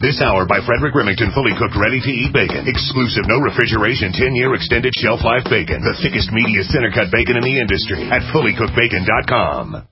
This hour by Frederick Remington, fully cooked, ready-to-eat bacon. Exclusive, no refrigeration, 10-year extended shelf life bacon. The thickest, meatiest, center-cut bacon in the industry at fullycookedbacon.com.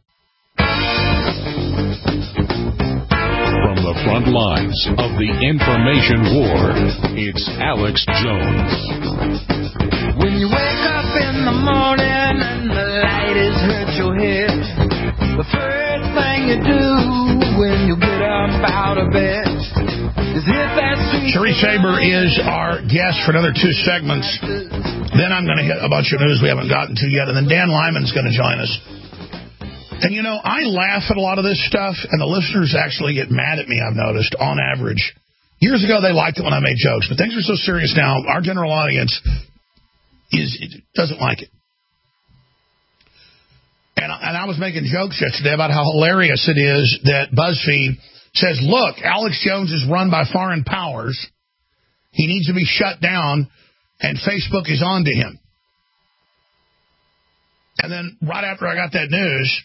From the front lines of the information war, it's Alex Jones. When you wake up in the morning and the light has hurt your head, the first thing you do when you get up out of bed is hit that street. Sherry Saber is our guest for another 2 segments. Then I'm going to hit a bunch of news we haven't gotten to yet, and then Dan Lyman's going to join us. And, you know, I laugh at a lot of this stuff, and the listeners actually get mad at me, I've noticed, on average. Years ago, they liked it when I made jokes, but things are so serious now, our general audience doesn't like it. And I was making jokes yesterday about how hilarious it is that BuzzFeed says, look, Alex Jones is run by foreign powers. He needs to be shut down, and Facebook is on to him. And then right after I got that news,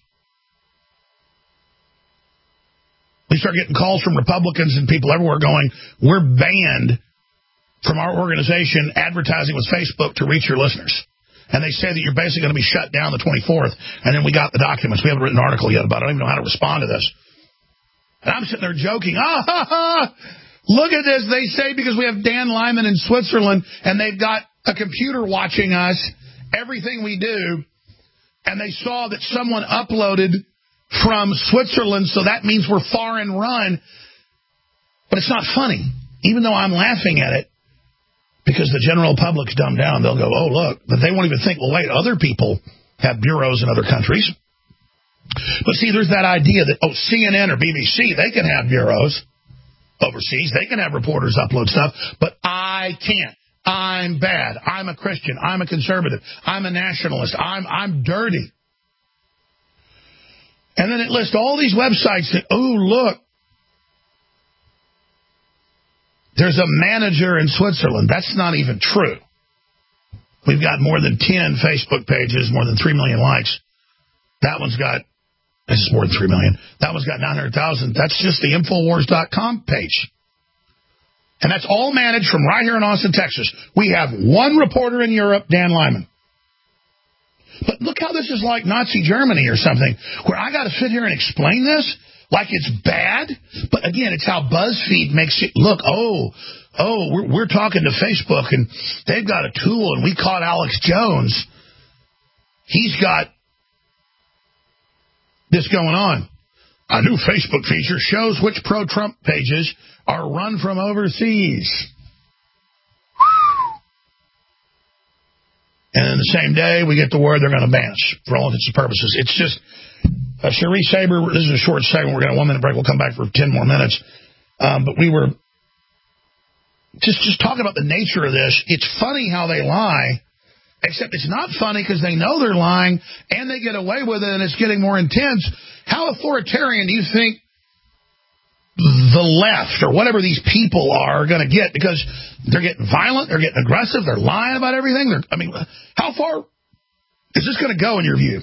we start getting calls from Republicans and people everywhere going, we're banned from our organization advertising with Facebook to reach your listeners. And they say that you're basically going to be shut down the 24th. And then we got the documents. We haven't written an article yet about it. I don't even know how to respond to this. And I'm sitting there joking. Look at this. They say because we have Dan Lyman in Switzerland and they've got a computer watching us, everything we do. And they saw that someone uploaded from Switzerland, so that means we're foreign run. But it's not funny, even though I'm laughing at it, because the general public's dumbed down. They'll go, oh, look. But they won't even think, well, wait, other people have bureaus in other countries. But see, there's that idea that, oh, CNN or BBC, they can have bureaus overseas. They can have reporters upload stuff, but I can't. I'm bad. I'm a Christian. I'm a conservative. I'm a nationalist. I'm dirty. And then it lists all these websites that, oh, look, there's a manager in Switzerland. That's not even true. We've got more than 10 Facebook pages, more than 3 million likes. That one's got, this is more than 3 million. That one's got 900,000. That's just the Infowars.com page. And that's all managed from right here in Austin, Texas. We have one reporter in Europe, Dan Lyman. But look how this is like Nazi Germany or something, where I got to sit here and explain this like it's bad. But again, it's how BuzzFeed makes it look. We're talking to Facebook, and they've got a tool, and we caught Alex Jones. He's got this going on. A new Facebook feature shows which pro-Trump pages are run from overseas. And then the same day, we get the word they're going to ban us for all intents and purposes. It's just, Cherie Saber, this is a short segment. We're going to have a 1-minute break. We'll come back for 10 more minutes. But we were just talking about the nature of this. It's funny how they lie, except it's not funny because they know they're lying and they get away with it and it's getting more intense. How authoritarian do you think the left or whatever these people are going to get? Because they're getting violent, they're getting aggressive, they're lying about everything. How far is this going to go in your view?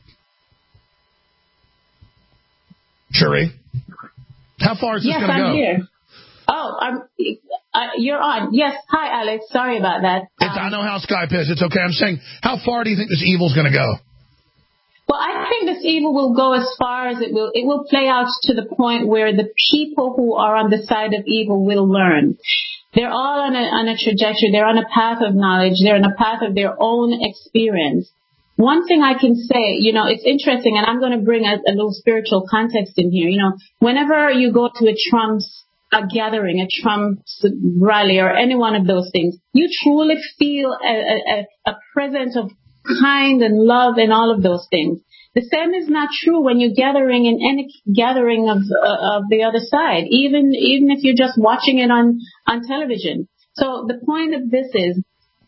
Cherie? How far is this going to go? Yes, I'm here. You're on. Yes. Hi, Alex. Sorry about that. I know how Skype is. It's okay. I'm saying, how far do you think this evil's going to go? Well, I think this evil will go as far as it will. It will play out to the point where the people who are on the side of evil will learn. They're all on a trajectory. They're on a path of knowledge. They're on a path of their own experience. One thing I can say, it's interesting, and I'm going to bring a little spiritual context in here. Whenever you go to a gathering, a Trump's rally, or any one of those things, you truly feel a presence of kind and love and all of those things. The same is not true when you're gathering in any gathering of the other side, even if you're just watching it on television. So the point of this is,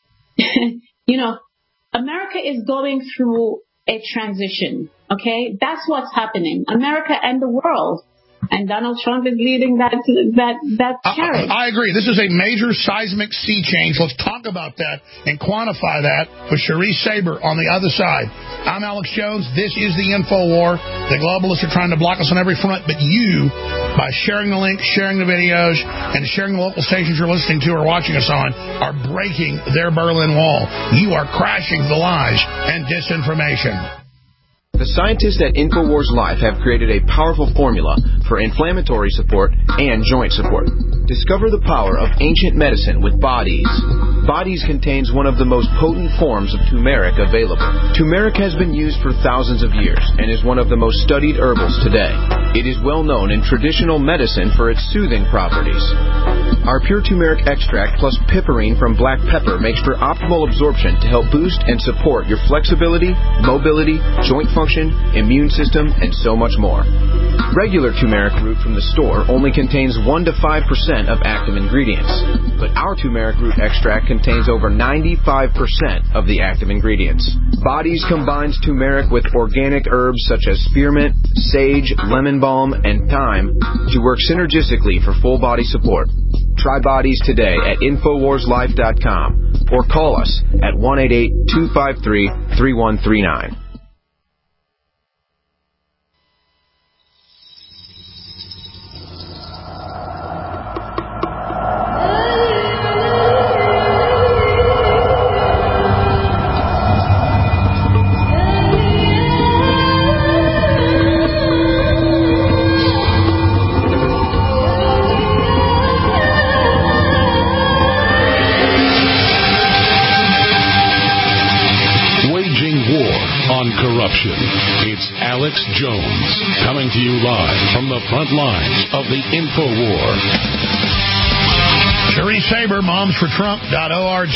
America is going through a transition, okay? That's what's happening. America and the world. And Donald Trump is leading that charge. I agree. This is a major seismic sea change. Let's talk about that and quantify that with Cherise Saber on the other side. I'm Alex Jones. This is the InfoWar. The globalists are trying to block us on every front, but you, by sharing the link, sharing the videos, and sharing the local stations you're listening to or watching us on, are breaking their Berlin Wall. You are crashing the lies and disinformation. The scientists at InfoWars Life have created a powerful formula for inflammatory support and joint support. Discover the power of ancient medicine with Bodies. Bodies contains one of the most potent forms of turmeric available. Turmeric has been used for thousands of years and is one of the most studied herbals today. It is well known in traditional medicine for its soothing properties. Our pure turmeric extract plus piperine from black pepper makes for optimal absorption to help boost and support your flexibility, mobility, joint function, immune system, and so much more. Regular turmeric root from the store only contains 1 to 5% of active ingredients, but our turmeric root extract contains over 95% of the active ingredients. Bodies combines turmeric with organic herbs such as spearmint, sage, lemon balm, and thyme to work synergistically for full body support. Try Bodies today at InfoWarsLife.com or call us at 1-888-253-3139. It's Alex Jones coming to you live from the front lines of the InfoWar. Cherise Saber, momsfortrump.org.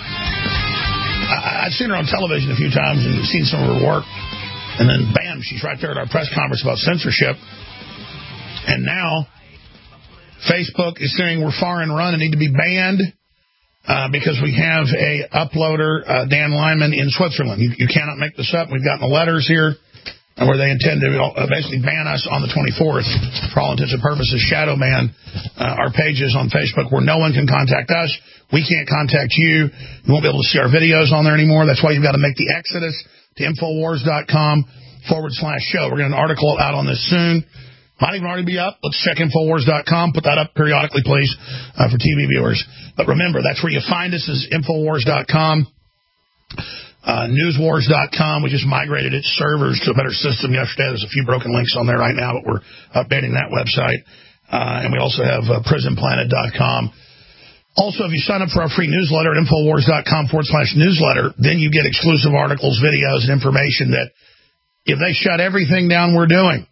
I've seen her on television a few times and seen some of her work. And then, bam, she's right there at our press conference about censorship. And now, Facebook is saying we're far and run and need to be banned. Because we have a uploader, Dan Lyman, in Switzerland. You cannot make this up. We've gotten the letters here where they intend to basically ban us on the 24th, for all intents and purposes, shadow ban our pages on Facebook where no one can contact us. We can't contact you. You won't be able to see our videos on there anymore. That's why you've got to make the exodus to Infowars.com/show. We're getting an article out on this soon. Might even already be up. Let's check Infowars.com. Put that up periodically, please, for TV viewers. But remember, that's where you find us is Infowars.com. Newswars.com. We just migrated its servers to a better system yesterday. There's a few broken links on there right now, but we're updating that website. And we also have PrisonPlanet.com. Also, if you sign up for our free newsletter at Infowars.com/newsletter, then you get exclusive articles, videos, and information that if they shut everything down we're doing,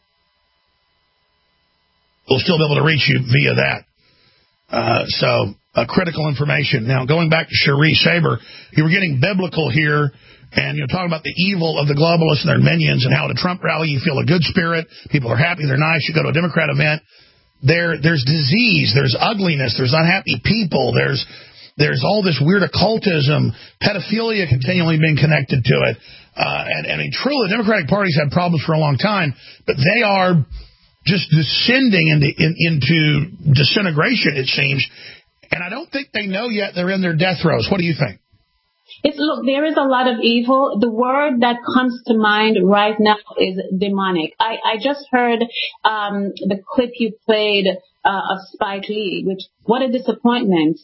we'll still be able to reach you via that. So, critical information. Now, going back to Cherise Saber, you were getting biblical here, and you're talking about the evil of the globalists and their minions and how at a Trump rally you feel a good spirit. People are happy. They're nice. You go to a Democrat event. There's disease. There's ugliness. There's unhappy people. There's all this weird occultism, pedophilia continually being connected to it. And I mean, truly, the Democratic Party's had problems for a long time, but they are just descending into disintegration, it seems. And I don't think they know yet they're in their death throes. What do you think? Look, there is a lot of evil. The word that comes to mind right now is demonic. I just heard the clip you played of Spike Lee, which, what a disappointment.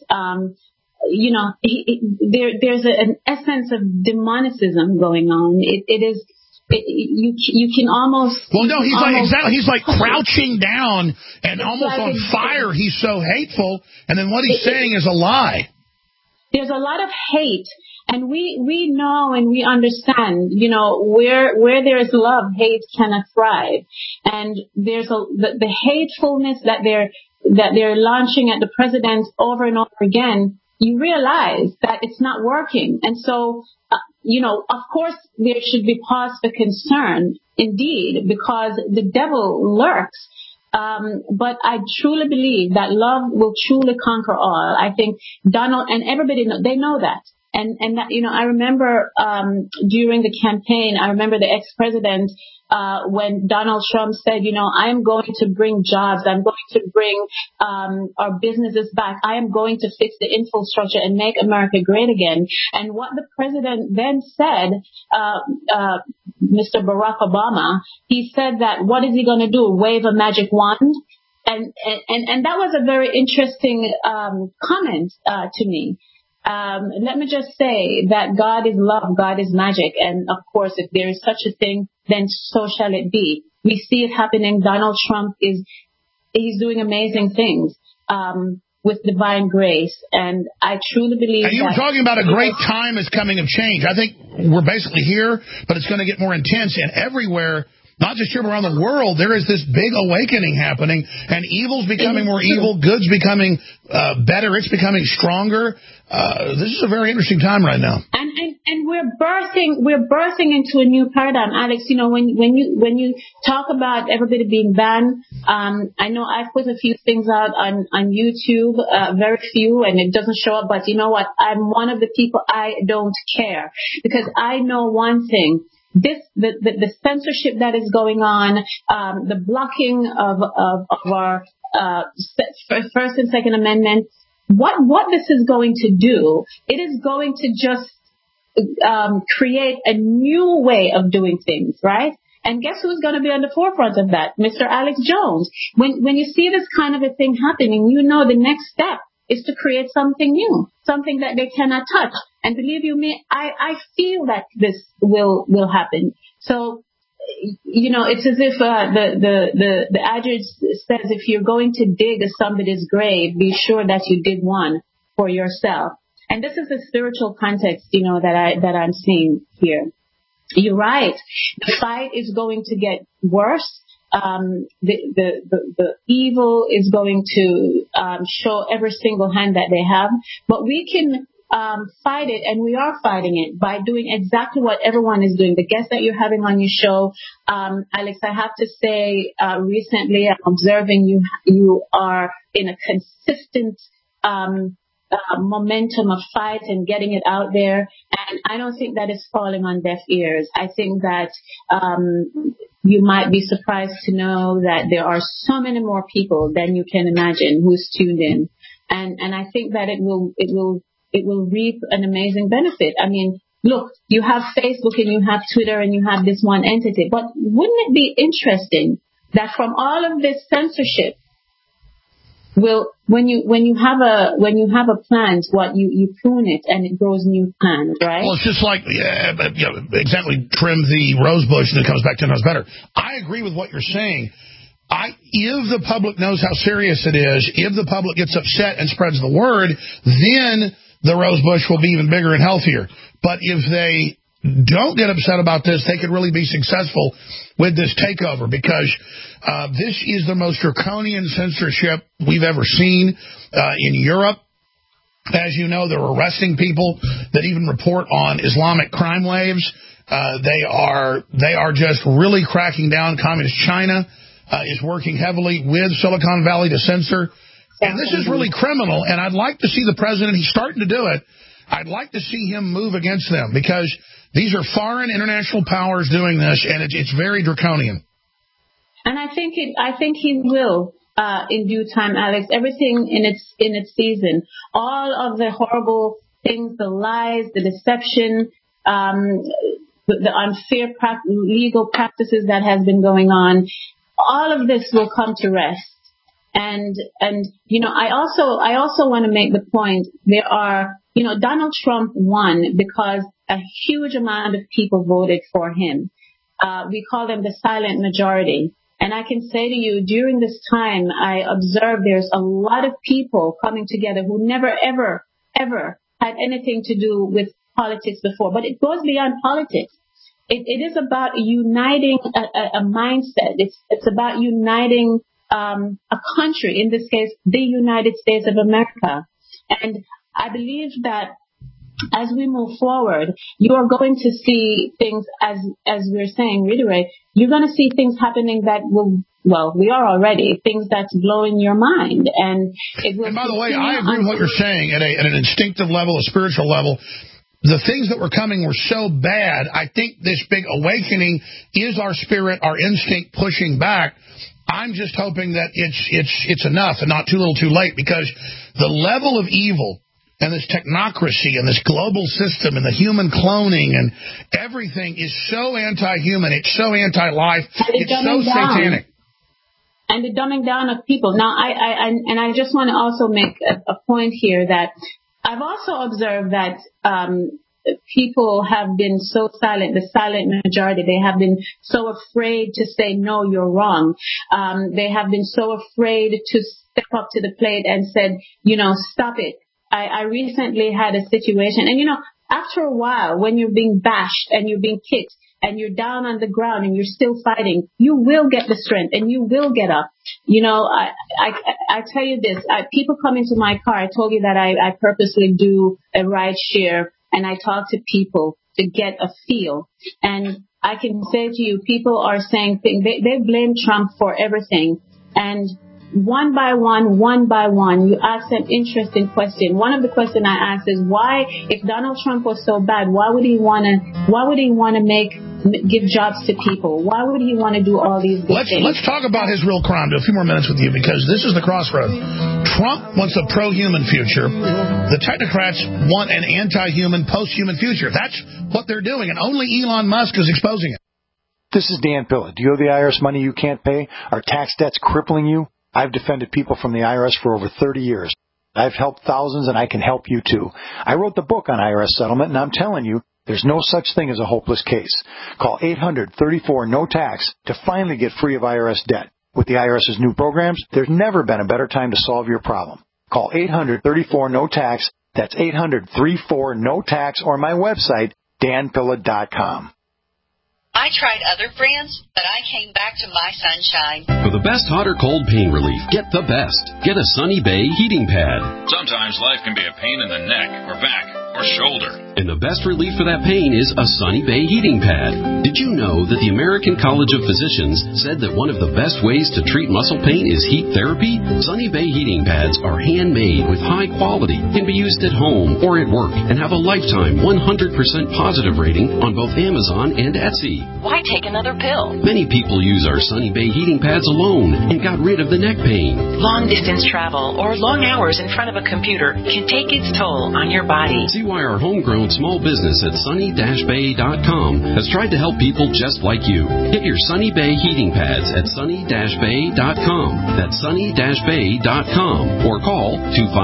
There's an essence of demonicism going on. It is... You can almost... Well, no, he's like crouching down and almost on fire. He's so hateful. And then what he's saying is a lie. There's a lot of hate. And we know and we understand, where there is love, hate cannot thrive. And there's the hatefulness that they're launching at the president over and over again. You realize that it's not working. And so, of course, there should be cause for concern, indeed, because the devil lurks. But I truly believe that love will truly conquer all. I think Donald and everybody, they know that. And that, I remember during the campaign, I remember the ex-president when Donald Trump said, I'm going to bring jobs, I'm going to bring our businesses back, I am going to fix the infrastructure and make America great again. And what the president then said, Mr. Barack Obama, he said that what is he going to do? Wave a magic wand? And that was a very interesting comment to me. Let me just say that God is love, God is magic, and of course, if there is such a thing, then so shall it be. We see it happening. Donald Trump he's doing amazing things with divine grace, and I truly believe. And you were talking about a great time is coming of change. I think we're basically here, but it's going to get more intense, and everywhere. Not just here, but around the world, there is this big awakening happening, and evil's becoming more evil, good's becoming better, it's becoming stronger. This is a very interesting time right now. And we're birthing into a new paradigm, Alex. When you talk about everybody being banned, I know I've put a few things out on YouTube, very few, and it doesn't show up. But you know what? I'm one of the people, I don't care, because I know one thing. The censorship that is going on, the blocking of our First and Second Amendment, what this is going to do, it is going to just create a new way of doing things, right? And guess who's going to be on the forefront of that? Mr. Alex Jones. When you see this kind of a thing happening, the next step is to create something new, something that they cannot touch. And believe you me, I feel that this will happen. So, it's as if the adage says, if you're going to dig somebody's grave, be sure that you dig one for yourself. And this is the spiritual context, that I'm seeing here. You're right. The fight is going to get worse. The evil is going to show every single hand that they have, but we can fight it, and we are fighting it by doing exactly what everyone is doing. The guests that you're having on your show, Alex, I have to say, recently I'm observing you are in a consistent momentum of fight and getting it out there, and I don't think that is falling on deaf ears. I think that you might be surprised to know that there are so many more people than you can imagine who's tuned in, and I think that it will reap an amazing benefit. I mean, look, you have Facebook and you have Twitter and you have this one entity, but wouldn't it be interesting that from all of this censorship, when you have a plant, you prune it and it grows new plants, right? Well, it's just like exactly, trim the rose bush and it comes back 10 times better. I agree with what you're saying. If the public knows how serious it is, if the public gets upset and spreads the word, then the rose bush will be even bigger and healthier. But if they don't get upset about this, they could really be successful with this takeover, because this is the most draconian censorship we've ever seen in Europe. As you know, they're arresting people that even report on Islamic crime waves. They are just really cracking down. Communist China is working heavily with Silicon Valley to censor. And this is really criminal, and I'd like to see the president, he's starting to do it, I'd like to see him move against them, because these are foreign international powers doing this, and it's very draconian. And I think he will in due time, Alex. Everything in its season. All of the horrible things, the lies, the deception, the unfair legal practices that has been going on, all of this will come to rest. And I also want to make the point, there are, Donald Trump won because a huge amount of people voted for him. We call them the silent majority. And I can say to you, during this time, I observed there's a lot of people coming together who never, ever, ever had anything to do with politics before. But it goes beyond politics. It is about uniting a mindset. It's about uniting a country, in this case, the United States of America. And I believe that as we move forward, you are going to see things, as we're saying, reiterate, you're going to see things happening that will, we are already, things that's blowing your mind. And it will. And by the way, I agree with what you're saying at an instinctive level, a spiritual level. the things that were coming were so bad. I think this big awakening is our spirit, our instinct pushing back. I'm just hoping that it's enough and not too little too late, because the level of evil and this technocracy and this global system and the human cloning and everything is so anti-human. It's so anti-life. It's so satanic. And the dumbing down of people. Now, I just want to also make a point here that I've also observed that people have been so silent, the silent majority. They have been so afraid to say, no, you're wrong. They have been so afraid to step up to the plate and said, stop it. I recently had a situation, and after a while, when you're being bashed and you're being kicked and you're down on the ground and you're still fighting, you will get the strength and you will get up. I tell you this, people come into my car. I told you that I purposely do a ride share and I talk to people to get a feel. And I can say to you, people are saying things, they blame Trump for everything. And one by one, you ask an interesting question. One of the questions I asked is, why, if Donald Trump was so bad, why would he want to give jobs to people? Why would he want to do all these good things? Let's talk about his real crime. Do a few more minutes with you, because this is the crossroad. Trump wants a pro-human future. The technocrats want an anti-human, post-human future. That's what they're doing, and only Elon Musk is exposing it. This is Dan Pilla. Do you owe the IRS money you can't pay? Are tax debts crippling you? I've defended people from the IRS for over 30 years. I've helped thousands, and I can help you too. I wrote the book on IRS settlement, and I'm telling you, there's no such thing as a hopeless case. Call 800-34-NO-TAX to finally get free of IRS debt. With the IRS's new programs, there's never been a better time to solve your problem. Call 800-34-NO-TAX. That's 800-34-NO-TAX, or my website, danpilla.com. I tried other brands, but I came back to My Sunshine. For the best hot or cold pain relief, get the best. Get a Sunny Bay heating pad. Sometimes life can be a pain in the neck or back or shoulder. And the best relief for that pain is a Sunny Bay heating pad. Did you know that the American College of Physicians said that one of the best ways to treat muscle pain is heat therapy? Sunny Bay heating pads are handmade with high quality, can be used at home or at work, and have a lifetime 100% positive rating on both Amazon and Etsy. Why take another pill? Many people use our Sunny Bay heating pads alone and got rid of the neck pain. Long distance travel or long hours in front of a computer can take its toll on your body. See why our homegrown small business at sunny-bay.com has tried to help people just like you. Get your Sunny Bay heating pads at sunny-bay.com. That's sunny-bay.com, or call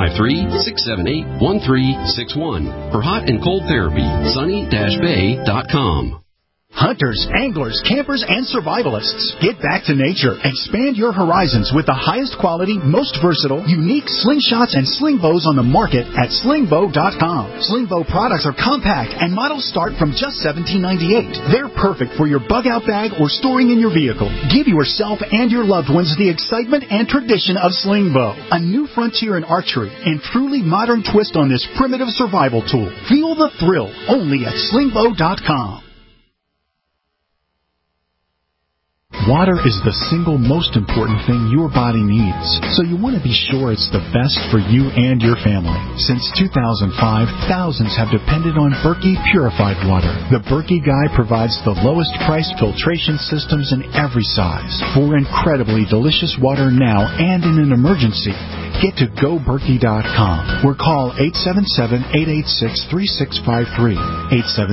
253-678-1361 for hot and cold therapy. sunny-bay.com. Hunters, anglers, campers, and survivalists. Get back to nature. Expand your horizons with the highest quality, most versatile, unique slingshots and sling bows on the market at slingbow.com. Slingbow products are compact and models start from just $17.98. They're perfect for your bug-out bag or storing in your vehicle. Give yourself and your loved ones the excitement and tradition of Slingbow, a new frontier in archery and truly modern twist on this primitive survival tool. Feel the thrill only at slingbow.com. Water is the single most important thing your body needs, so you want to be sure it's the best for you and your family. Since 2005, thousands have depended on Berkey purified water. The Berkey Guy provides the lowest priced filtration systems in every size for incredibly delicious water now and in an emergency. Get to GoBerkey.com or call 877-886-3653.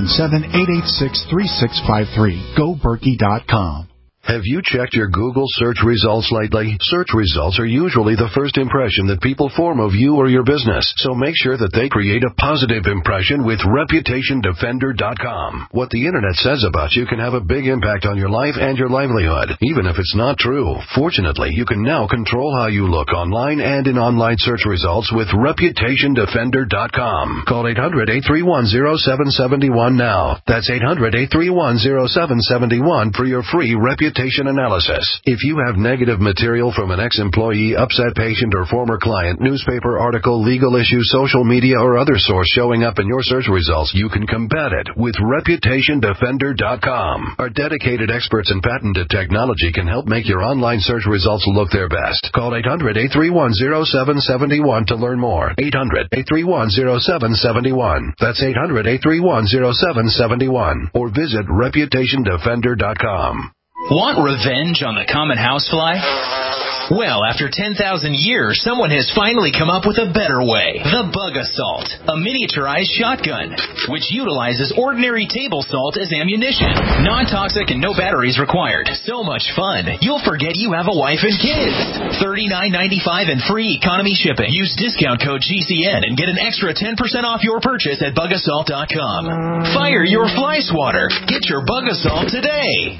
877-886-3653. GoBerkey.com. Have you checked your Google search results lately? Search results are usually the first impression that people form of you or your business, so make sure that they create a positive impression with ReputationDefender.com. What the Internet says about you can have a big impact on your life and your livelihood, even if it's not true. Fortunately, you can now control how you look online and in online search results with ReputationDefender.com. Call 800-831-0771 now. That's 800-831-0771 for your free Reputation reputation analysis. If you have negative material from an ex-employee, upset patient, or former client, newspaper article, legal issue, social media, or other source showing up in your search results, you can combat it with ReputationDefender.com. Our dedicated experts in patented technology can help make your online search results look their best. Call 800-831-0771 to learn more. 800-831-0771. That's 800-831-0771. Or visit ReputationDefender.com. Want revenge on the common housefly? Well, after 10,000 years, someone has finally come up with a better way. The Bug Assault, a miniaturized shotgun, which utilizes ordinary table salt as ammunition. Non-toxic and no batteries required. So much fun, you'll forget you have a wife and kids. $39.95 and free economy shipping. Use discount code GCN and get an extra 10% off your purchase at bugassault.com. Fire your fly swatter. Get your Bug Assault today.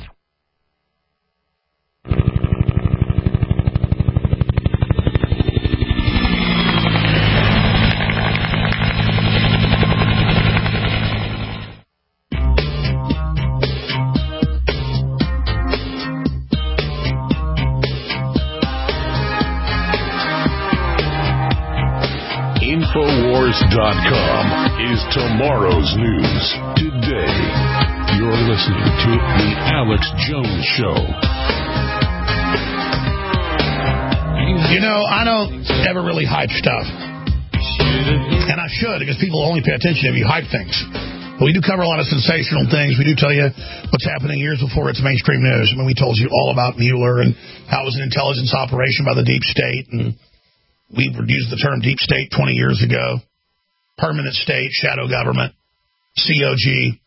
Infowars.com is tomorrow's news today. You're listening to The Alex Jones Show. You know, I don't ever really hype stuff. And I should, because people only pay attention if you hype things. But we do cover a lot of sensational things. We do tell you what's happening years before it's mainstream news. I mean, we told you all about Mueller and how it was an intelligence operation by the deep state, and we used the term deep state 20 years ago. Permanent state, shadow government, COG.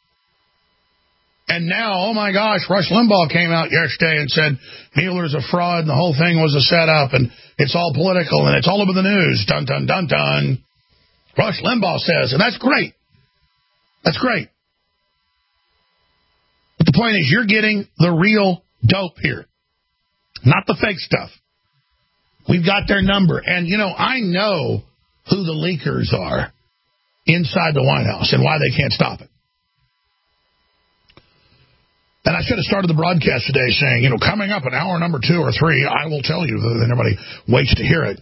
And now, oh my gosh, Rush Limbaugh came out yesterday and said Mueller's a fraud and the whole thing was a setup and it's all political and it's all over the news. Dun, dun, dun, dun. Rush Limbaugh says, and that's great. That's great. But the point is, you're getting the real dope here, not the fake stuff. We've got their number. And, you know, I know who the leakers are inside the White House and why they can't stop it. And I should have started the broadcast today saying, you know, coming up in hour number 2 or 3, I will tell you, that everybody waits to hear it.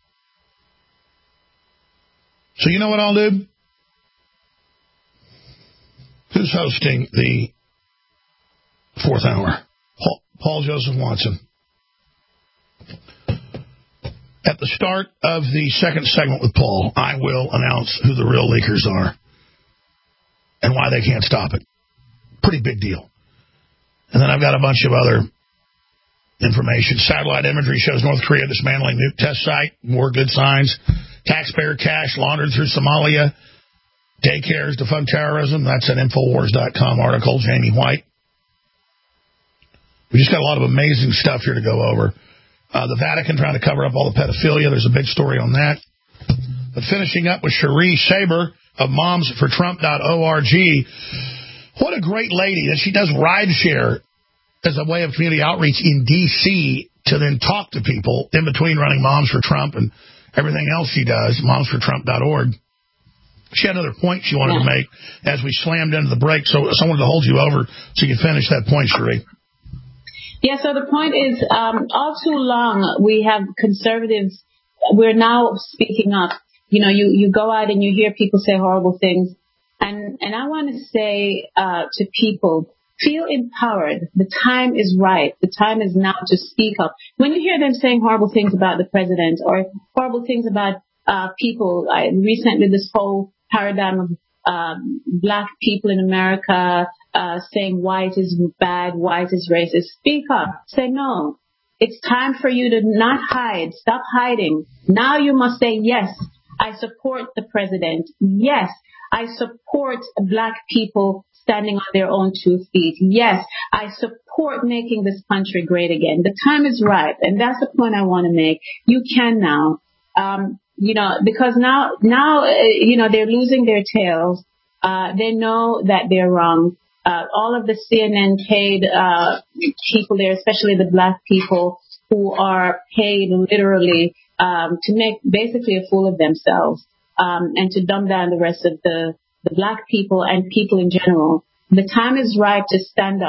So you know what I'll do? Who's hosting the 4th hour? Paul Joseph Watson. At the start of the second segment with Paul, I will announce who the real leakers are and why they can't stop it. Pretty big deal. And then I've got a bunch of other information. Satellite imagery shows North Korea dismantling nuke test site. More good signs. Taxpayer cash laundered through Somalia. Daycares to fund terrorism. That's an Infowars.com article. Jamie White. We just got a lot of amazing stuff here to go over. The Vatican trying to cover up all the pedophilia. There's a big story on that. But finishing up with Cherie Saber of momsfortrump.org. What a great lady. And she does rideshare as a way of community outreach in D.C. to then talk to people in between running Moms for Trump and everything else she does, momsfortrump.org. She had another point she wanted to make as we slammed into the break, so I wanted to hold you over so you could finish that point, Cherie. Yeah, so the point is, all too long, we have conservatives, we're now speaking up. You know, you go out and you hear people say horrible things. And I want to say to people, feel empowered. The time is right. The time is now to speak up. When you hear them saying horrible things about the president or horrible things about people, recently this whole paradigm of black people in America saying white is bad, white is racist. Speak up. Say no. It's time for you to not hide. Stop hiding. Now you must say, yes, I support the president. Yes, I support black people standing on their own 2 feet. Yes, I support making this country great again. The time is right. And that's the point I want to make. You can now. Because now, they're losing their tails. They know that they're wrong. All of the CNN paid people there, especially the black people who are paid literally to make basically a fool of themselves and to dumb down the rest of the black people and people in general. The time is right to stand up.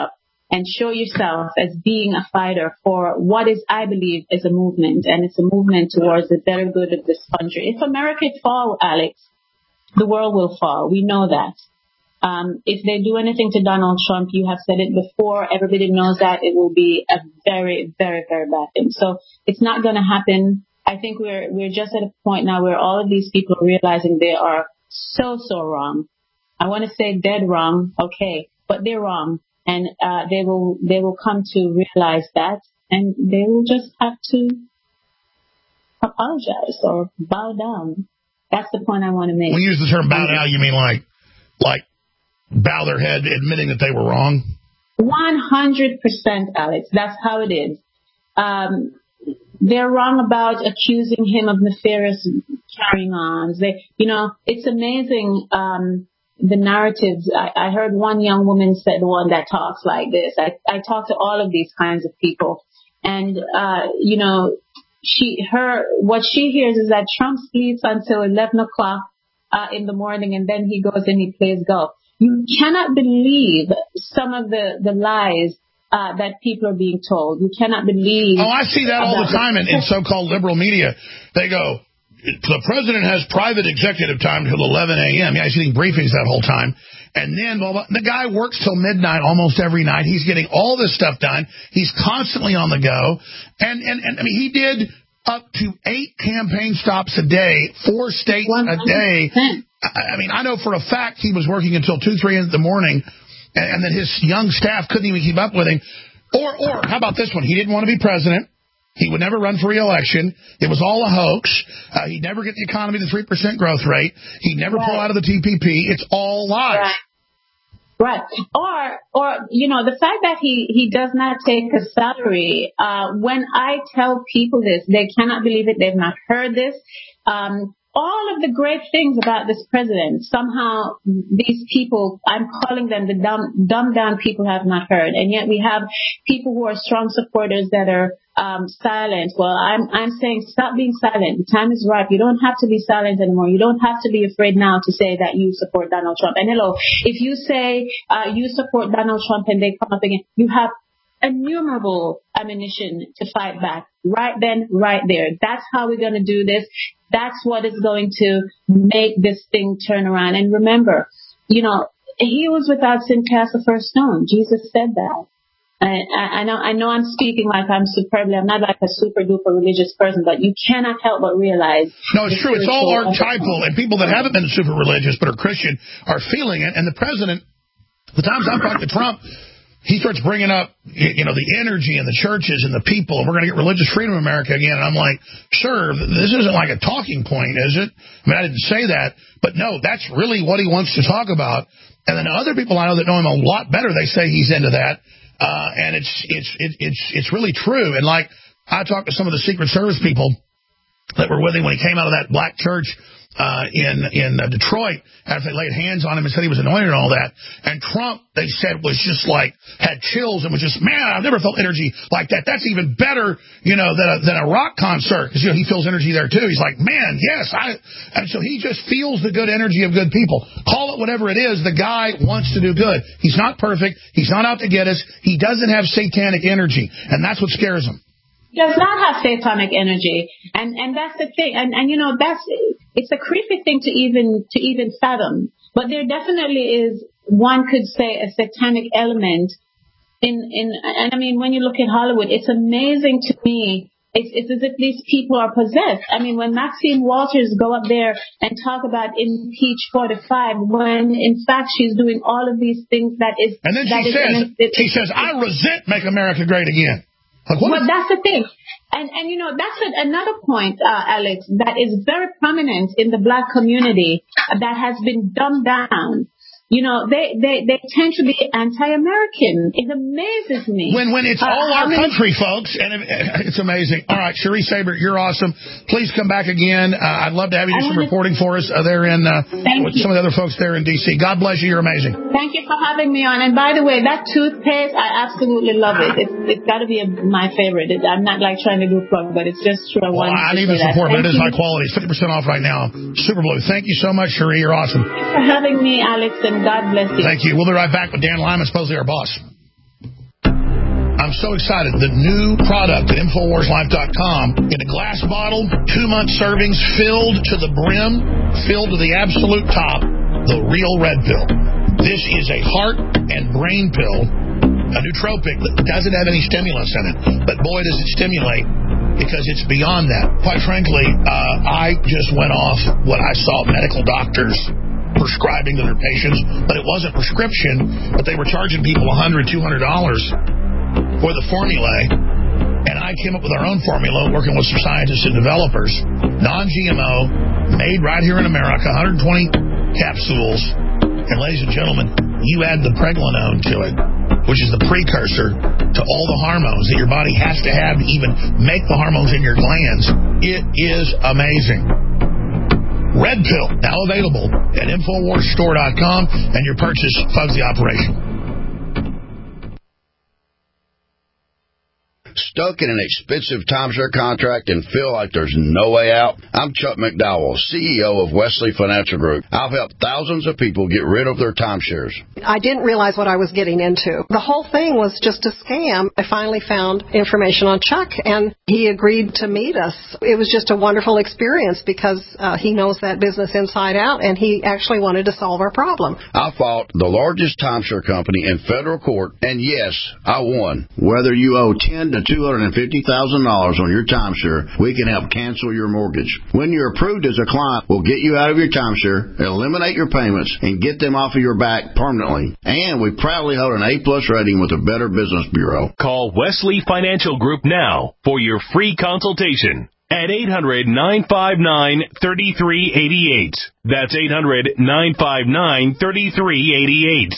and show yourself as being a fighter for what is, I believe, is a movement, and it's a movement towards the better good of this country. If America falls, Alex, the world will fall. We know that. If they do anything to Donald Trump, you have said it before, everybody knows that it will be a very, very, very bad thing. So it's not going to happen. I think we're just at a point now where all of these people are realizing they are so wrong. I want to say dead wrong, okay, but they're wrong. And they will come to realize that, and they will just have to apologize or bow down. That's the point I want to make. When you use the term bow down, you mean like bow their head, admitting that they were wrong? 100%, Alex. That's how it is. They're wrong about accusing him of nefarious carrying-ons. It's amazing. The narratives. I heard one young woman said, the one that talks like this. I talk to all of these kinds of people, and what she hears is that Trump sleeps until 11 o'clock in the morning, and then he goes and he plays golf. You cannot believe some of the lies that people are being told. You cannot believe. Oh, I see that all the time in so-called liberal media. They go, the president has private executive time till 11 a.m. Yeah, he's getting briefings that whole time. And then the guy works till midnight almost every night. He's getting all this stuff done. He's constantly on the go. And I mean, he did up to 8 campaign stops a day, 4 states 100%. A day. I mean, I know for a fact he was working until 2, 3 in the morning, and then his young staff couldn't even keep up with him. Or how about this one? He didn't want to be president. He would never run for re-election. It was all a hoax. He'd never get the economy to 3% growth rate. He'd never pull out of the TPP. It's all lies. Right. Or the fact that he does not take a salary. When I tell people this, they cannot believe it. They've not heard this. All of the great things about this president, somehow these people, I'm calling them the dumbed down people, have not heard. And yet we have people who are strong supporters that are silent. Well, I'm saying stop being silent. The time is ripe. You don't have to be silent anymore. You don't have to be afraid now to say that you support Donald Trump. And hello, if you say you support Donald Trump and they come up again, you have innumerable ammunition to fight back. Right then, right there. That's how we're going to do this. That's what is going to make this thing turn around. And remember, he was without sin cast the first stone. Jesus said that. I know I'm speaking like I'm I'm not like a super duper religious person, but you cannot help but realize. No, it's true. It's all archetypal, and people that haven't been super religious but are Christian are feeling it. And the president, the times I've talked to Trump, he starts bringing up, the energy in the churches and the people, and we're going to get religious freedom in America again. And I'm like, sir, this isn't like a talking point, is it? I mean, I didn't say that, but no, that's really what he wants to talk about. And then other people I know that know him a lot better, they say he's into that. And it's really true. And like, I talked to some of the Secret Service people that were with him when he came out of that black church in Detroit, after they laid hands on him and said he was anointed and all that. And Trump, they said, was just like, had chills and was just, man, I've never felt energy like that. That's even better, than a rock concert. Because, he feels energy there too. He's like, man, yes. And so he just feels the good energy of good people. Call it whatever it is. The guy wants to do good. He's not perfect. He's not out to get us. He doesn't have satanic energy. And that's what scares him. Does not have satanic energy, and that's the thing, and it's a creepy thing to even fathom. But there definitely is, one could say, a satanic element and I mean, when you look at Hollywood, it's amazing to me. It's as if these people are possessed. I mean, when Maxine Walters go up there and talk about impeach 45, when in fact she's doing all of these things that is. And then she says, I resent Make America Great Again. Like, but that's the thing. And that's another point, Alex, that is very prominent in the black community that has been dumbed down. They tend to be anti-American. It amazes me. When it's all our country, folks, and it's amazing. All right, Cherie Saber, you're awesome. Please come back again. I'd love to have you do some reporting for us there with some of the other folks there in D.C. God bless you. You're amazing. Thank you for having me on. And by the way, that toothpaste, I absolutely love it. It's got to be my favorite. I'm not like trying to do plug, but it's just true. I need the support, but it is high quality. It's 50% off right now. Super Blue. Thank you so much, Cherie. You're awesome. Thank you for having me, Alex, and God bless you. Thank you. We'll be right back with Dan Lyman, supposedly our boss. I'm so excited. The new product at InfoWarsLife.com in a glass bottle, 2-month servings, filled to the brim, filled to the absolute top, the real red pill. This is a heart and brain pill, a nootropic that doesn't have any stimulants in it. But boy, does it stimulate, because it's beyond that. Quite frankly, I just went off what I saw medical doctors prescribing to their patients, but it wasn't prescription, but they were charging people $100, $200 for the formulae, and I came up with our own formula, working with some scientists and developers, non-GMO, made right here in America, 120 capsules, and ladies and gentlemen, you add the pregnenolone to it, which is the precursor to all the hormones that your body has to have to even make the hormones in your glands. It is amazing. Red Pill, now available at InfoWarsStore.com, and your purchase funds the operation. Stuck in an expensive timeshare contract and feel like there's no way out? I'm Chuck McDowell, CEO of Wesley Financial Group. I've helped thousands of people get rid of their timeshares. I didn't realize what I was getting into. The whole thing was just a scam. I finally found information on Chuck, and he agreed to meet us. It was just a wonderful experience because he knows that business inside out, and he actually wanted to solve our problem. I fought the largest timeshare company in federal court, and yes, I won. Whether you owe $10,000 to $250,000 on your timeshare, we can help cancel your mortgage. When you're approved as a client, we'll get you out of your timeshare, eliminate your payments, and get them off of your back permanently. And we proudly hold an A+ rating with the Better Business Bureau. Call Wesley Financial Group now for your free consultation at 800-959-3388. That's 800-959-3388.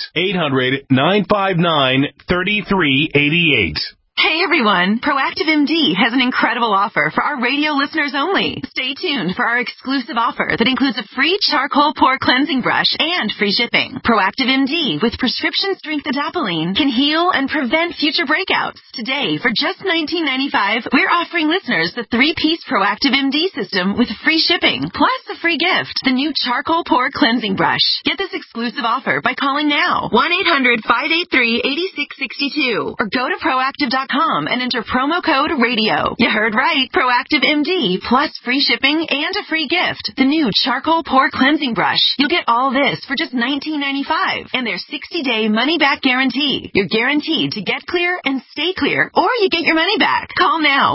800-959-3388. Hey everyone, Proactive MD has an incredible offer for our radio listeners only. Stay tuned for our exclusive offer that includes a free charcoal pore cleansing brush and free shipping. Proactive MD with prescription strength adapalene can heal and prevent future breakouts. Today, for just $19.95, we're offering listeners the 3-piece Proactive MD system with free shipping, plus a free gift, the new charcoal pore cleansing brush. Get this exclusive offer by calling now, 1-800-583-8662, or go to Proactive.com and enter promo code RADIO. You heard right. Proactive MD plus free shipping and a free gift. The new charcoal pore cleansing brush. You'll get all this for just $19.95 and their 60-day money-back guarantee. You're guaranteed to get clear and stay clear, or you get your money back. Call now.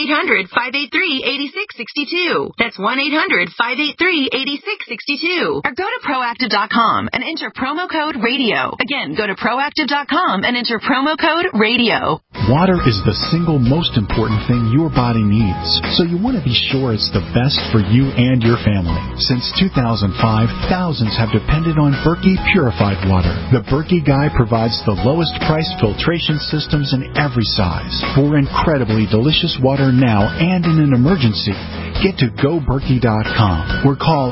1-800-583-8662. That's 1-800-583-8662. Or go to Proactive.com and enter promo code RADIO. Again, go to Proactive.com and enter promo code RADIO. Water is the single most important thing your body needs, so you want to be sure it's the best for you and your family. Since 2005, thousands have depended on Berkey purified water. The Berkey Guy provides the lowest price filtration systems in every size. For incredibly delicious water now and in an emergency, get to GoBerkey.com or call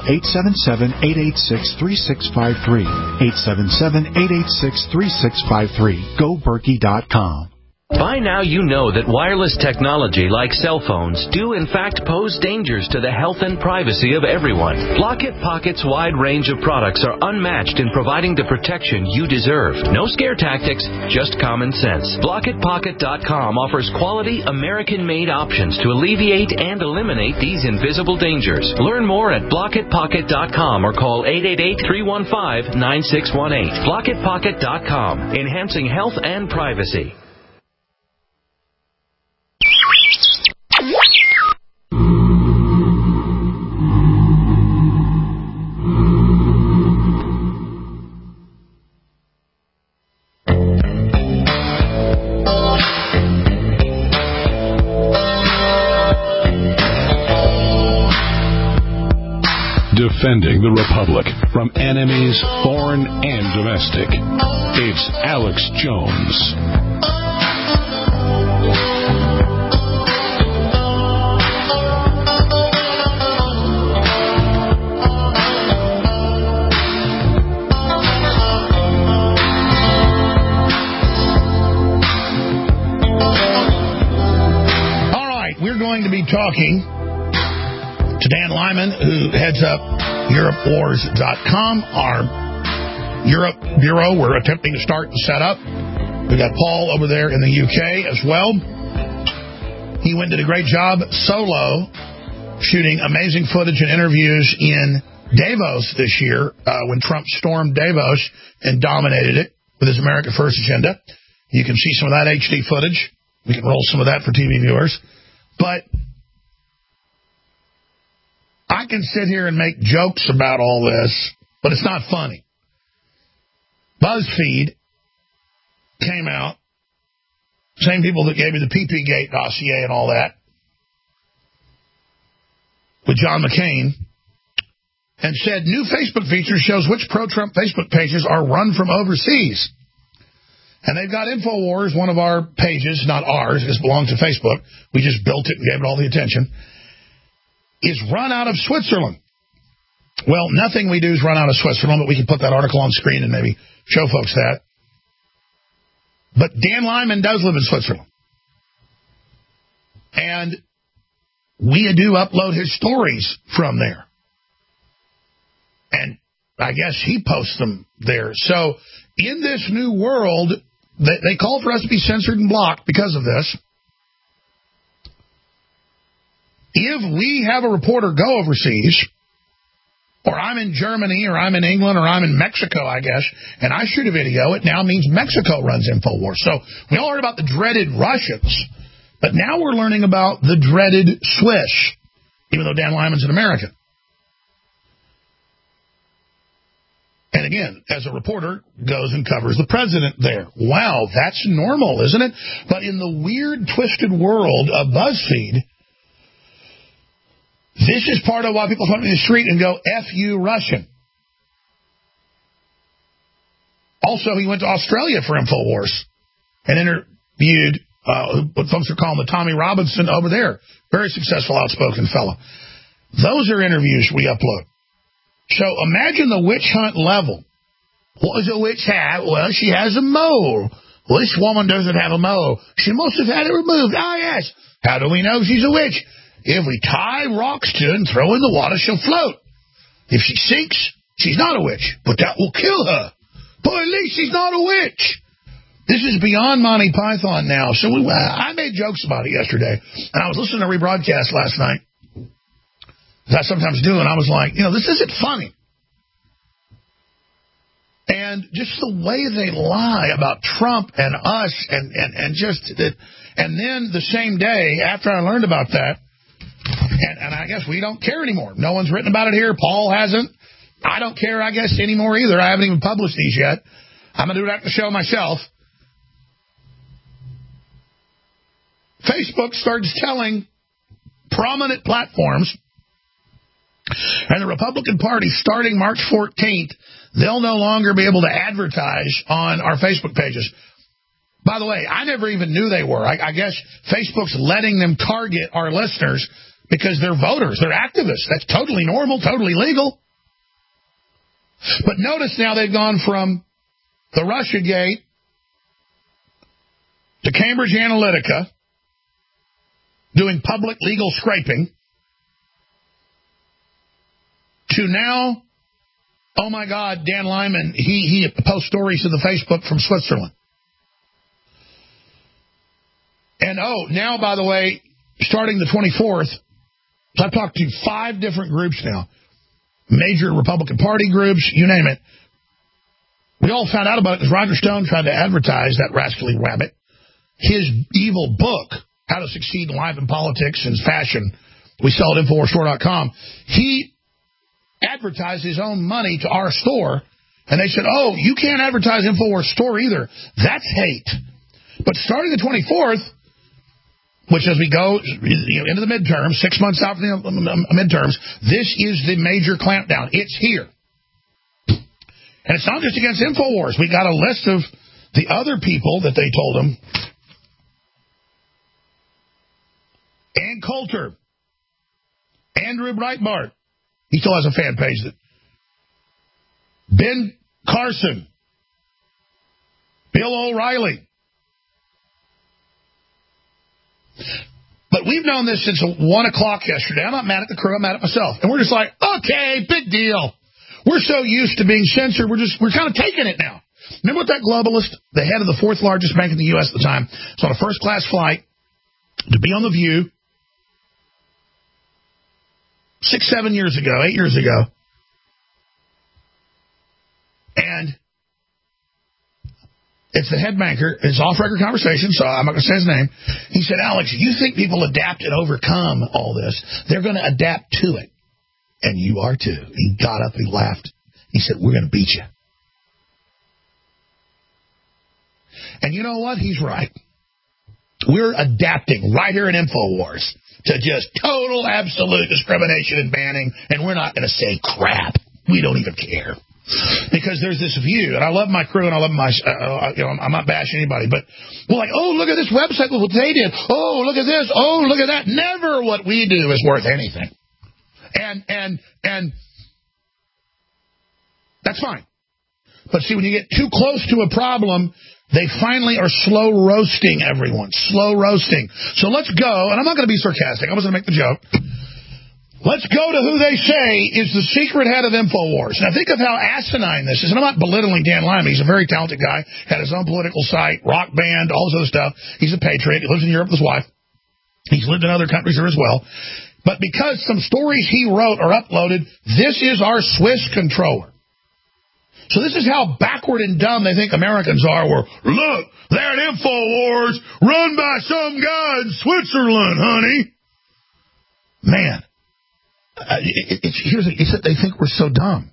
877-886-3653. 877-886-3653. GoBerkey.com. By now you know that wireless technology like cell phones do in fact pose dangers to the health and privacy of everyone. Blockit Pocket's wide range of products are unmatched in providing the protection you deserve. No scare tactics, just common sense. BlockitPocket.com offers quality American-made options to alleviate and eliminate these invisible dangers. Learn more at BlockitPocket.com or call 888-315-9618. BlockitPocket.com, enhancing health and privacy. Defending the Republic from enemies, foreign and domestic. It's Alex Jones. All right, we're going to be talking to Dan Lyman, who heads up EuropeWars.com, our Europe Bureau we're attempting to start and set up. We got Paul over there in the UK as well. He did a great job solo shooting amazing footage and interviews in Davos this year when Trump stormed Davos and dominated it with his America First agenda. You can see some of that HD footage. We can roll some of that for TV viewers. But I can sit here and make jokes about all this, but it's not funny. BuzzFeed came out, same people that gave me the PP-Gate dossier and all that, with John McCain, and said new Facebook feature shows which pro-Trump Facebook pages are run from overseas. And they've got InfoWars, one of our pages, not ours, it belongs to Facebook. We just built it and gave it all the attention, is run out of Switzerland. Well, nothing we do is run out of Switzerland, but we can put that article on screen and maybe show folks that. But Dan Lyman does live in Switzerland. And we do upload his stories from there. And I guess he posts them there. So in this new world, they call for us to be censored and blocked because of this. If we have a reporter go overseas, or I'm in Germany, or I'm in England, or I'm in Mexico, I guess, and I shoot a video, it now means Mexico runs InfoWars. So we all heard about the dreaded Russians, but now we're learning about the dreaded Swiss, even though Dan Lyman's an American. And again, as a reporter, goes and covers the president there. Wow, that's normal, isn't it? But in the weird, twisted world of BuzzFeed, this is part of why people come in the street and go, F you, Russian. Also, he went to Australia for InfoWars and interviewed what folks are calling the Tommy Robinson over there. Very successful, outspoken fellow. Those are interviews we upload. So imagine the witch hunt level. What does a witch have? Well, she has a mole. Well, this woman doesn't have a mole. She must have had it removed. Ah, yes. How do we know she's a witch? If we tie rocks to her and throw in the water, she'll float. If she sinks, she's not a witch, but that will kill her. But at least she's not a witch. This is beyond Monty Python now. So I made jokes about it yesterday, and I was listening to a rebroadcast last night, as I sometimes do, and I was like, this isn't funny. And just the way they lie about Trump and us, and then the same day after I learned about that, and I guess we don't care anymore. No one's written about it here. Paul hasn't. I don't care, I guess, anymore either. I haven't even published these yet. I'm going to do it after the show myself. Facebook starts telling prominent platforms and the Republican Party, starting March 14th, they'll no longer be able to advertise on our Facebook pages. By the way, I never even knew they were. I guess Facebook's letting them target our listeners because they're voters, they're activists. That's totally normal, totally legal. But notice now they've gone from the Russiagate to Cambridge Analytica, doing public legal scraping, to now, oh my God, Dan Lyman, he posts stories to the Facebook from Switzerland. And now, by the way, starting the 24th, so I've talked to 5 different groups now, major Republican Party groups, you name it. We all found out about it because Roger Stone tried to advertise, that rascally rabbit, his evil book, How to Succeed in Life and Politics and Fashion. We sell at InfoWarsStore.com. He advertised his own money to our store, and they said, oh, you can't advertise InfoWars Store either. That's hate. But starting the 24th, which as we go into the midterms, 6 months out from the midterms, this is the major clampdown. It's here. And it's not just against InfoWars. We got a list of the other people that they told them. Ann Coulter, Andrew Breitbart, he still has a fan page. Ben Carson, Bill O'Reilly. But we've known this since 1 o'clock yesterday. I'm not mad at the crew. I'm mad at myself. And we're just like, okay, big deal. We're so used to being censored. We're kind of taking it now. Remember what that globalist, the head of the fourth largest bank in the U.S. at the time, was on a first-class flight to be on The View 6, 7 years ago, 8 years ago. And it's the head banker. It's off-record conversation, so I'm not going to say his name. He said, Alex, you think people adapt and overcome all this. They're going to adapt to it. And you are too. He got up, he laughed. He said, we're going to beat you. And you know what? He's right. We're adapting right here in InfoWars to just total, absolute discrimination and banning, and we're not going to say crap. We don't even care. Because there's this view, and I love my crew, and I love my, I'm not bashing anybody, but we're like, oh, look at this website, look what they did. Oh, look at this. Oh, look at that. Never what we do is worth anything. And that's fine. But see, when you get too close to a problem, they finally are slow roasting everyone. Slow roasting. So let's go, and I'm not going to be sarcastic. I was going to make the joke. Let's go to who they say is the secret head of InfoWars. Now, think of how asinine this is. And I'm not belittling Dan Lyman. He's a very talented guy. Had his own political site, rock band, all this other stuff. He's a patriot. He lives in Europe with his wife. He's lived in other countries there as well. But because some stories he wrote are uploaded, this is our Swiss controller. So this is how backward and dumb they think Americans are. Where, look, that InfoWars run by some guy in Switzerland, honey. Man. It's that they think we're so dumb.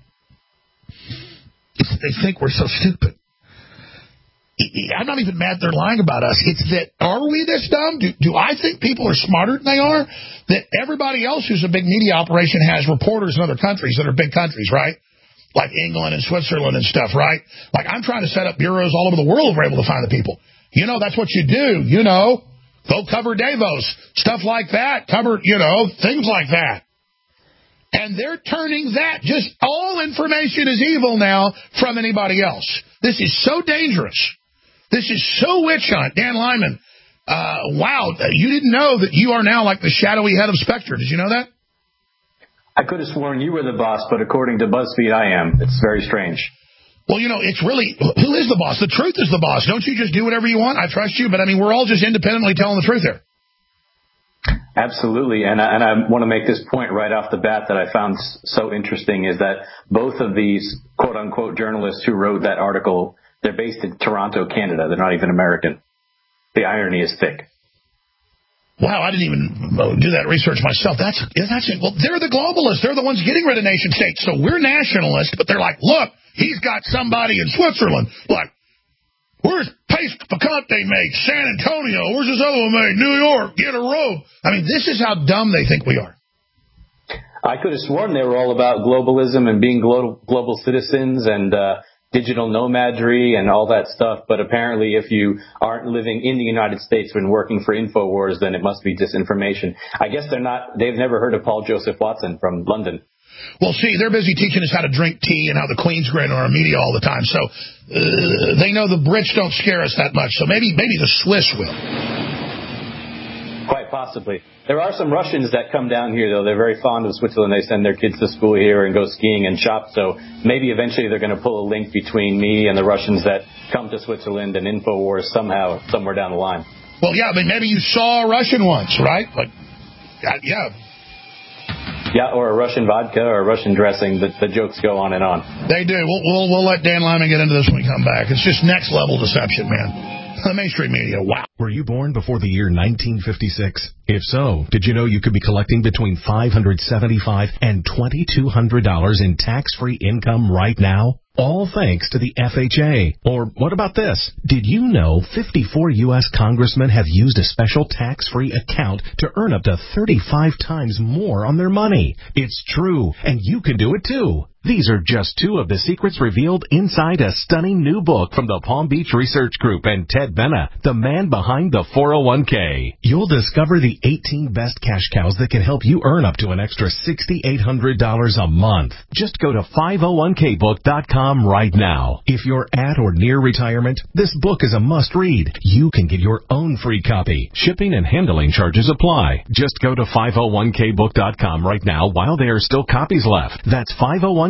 They think we're so stupid. I'm not even mad they're lying about us. It's that, are we this dumb? Do I think people are smarter than they are? That everybody else who's a big media operation has reporters in other countries that are big countries, right? Like England and Switzerland and stuff, right? Like I'm trying to set up bureaus all over the world if we're able to find the people. You know, that's what you do. You know, go cover Davos, stuff like that. Cover, things like that. And they're turning that, just all information is evil now from anybody else. This is so dangerous. This is so witch hunt. Dan Lyman, wow, you didn't know that you are now like the shadowy head of Spectre. Did you know that? I could have sworn you were the boss, but according to BuzzFeed, I am. It's very strange. Well, it's really, who is the boss? The truth is the boss. Don't you just do whatever you want? I trust you, but I mean, we're all just independently telling the truth here. Absolutely, and I want to make this point right off the bat that I found so interesting is that both of these quote-unquote journalists who wrote that article, they're based in Toronto, Canada. They're not even American. The irony is thick. Wow, I didn't even do that research myself. That's it. Well, they're the globalists. They're the ones getting rid of nation states. So we're nationalists, but they're like, look, he's got somebody in Switzerland. Like, where's paste picante made? San Antonio. Where's this other one made? New York. Get a robe. I mean, this is how dumb they think we are. I could have sworn they were all about globalism and being global citizens and digital nomadry and all that stuff. But apparently if you aren't living in the United States when working for InfoWars, then it must be disinformation. I guess they've never heard of Paul Joseph Watson from London. Well, see, they're busy teaching us how to drink tea and how the Queen's great on our media all the time. So they know the Brits don't scare us that much. So maybe the Swiss will. Quite possibly. There are some Russians that come down here, though. They're very fond of Switzerland. They send their kids to school here and go skiing and shop. So maybe eventually they're going to pull a link between me and the Russians that come to Switzerland and InfoWars somehow, somewhere down the line. Well, yeah, I mean, maybe you saw a Russian once, right? Like, yeah. Yeah, or a Russian vodka or a Russian dressing. The jokes go on and on. They do. We'll let Dan Lyman get into this when we come back. It's just next level deception, man. The mainstream media, wow. Were you born before the year 1956? If so, did you know you could be collecting between $575 and $2,200 in tax-free income right now? All thanks to the FHA. Or what about this? Did you know 54 U.S. congressmen have used a special tax-free account to earn up to 35 times more on their money? It's true, and you can do it too. These are just two of the secrets revealed inside a stunning new book from the Palm Beach Research Group and Ted Benna, the man behind the 401k. You'll discover the 18 best cash cows that can help you earn up to an extra $6,800 a month. Just go to 501kbook.com right now. If you're at or near retirement, this book is a must-read. You can get your own free copy. Shipping and handling charges apply. Just go to 501kbook.com right now while there are still copies left. That's 501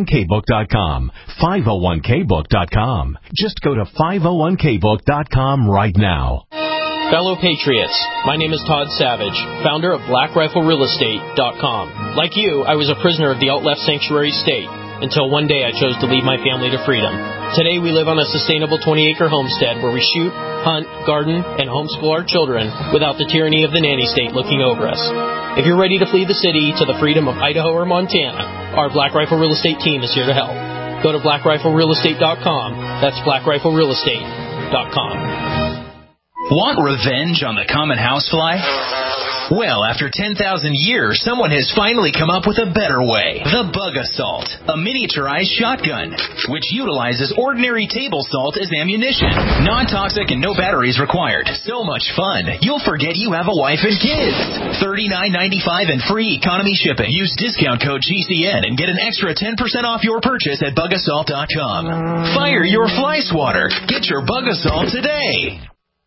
501kbook.com. 501kbook.com. Just go to 501kbook.com right now. Fellow Patriots, my name is Todd Savage, founder of BlackRifleRealEstate.com. Like you, I was a prisoner of the out-left sanctuary state until one day I chose to lead my family to freedom. Today we live on a sustainable 20-acre homestead where we shoot, hunt, garden, and homeschool our children without the tyranny of the nanny state looking over us. If you're ready to flee the city to the freedom of Idaho or Montana, our Black Rifle Real Estate team is here to help. Go to BlackRifleRealEstate.com. That's BlackRifleRealEstate.com. Want revenge on the common housefly? Well, after 10,000 years, someone has finally come up with a better way. The Bug Assault, a miniaturized shotgun, which utilizes ordinary table salt as ammunition. Non-toxic and no batteries required. So much fun, you'll forget you have a wife and kids. $39.95 and free economy shipping. Use discount code GCN and get an extra 10% off your purchase at BugAssault.com. Fire your fly swatter. Get your Bug Assault today.